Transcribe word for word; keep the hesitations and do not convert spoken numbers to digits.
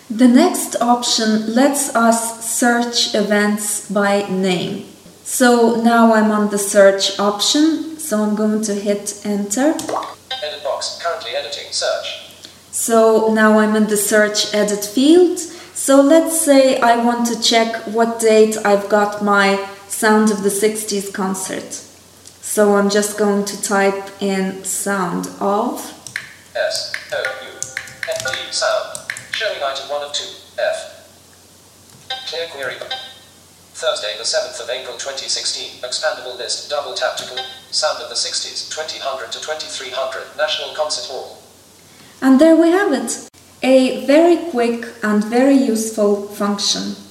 The next option lets us search events by name. So now I'm on the search option, so I'm going to hit enter. Edit box, currently editing, search. So now I'm in the search edit field. So let's say I want to check what date I've got my Sound of the sixties concert. So I'm just going to type in Sound of S O U F T sound. Showing item one of two. F. Clear query. Thursday the seventh of April twenty sixteen. Expandable list. Double tap to click. Sound of the sixties. twenty hundred to twenty-three hundred. National Concert Hall. And there we have it. A very quick and very useful function.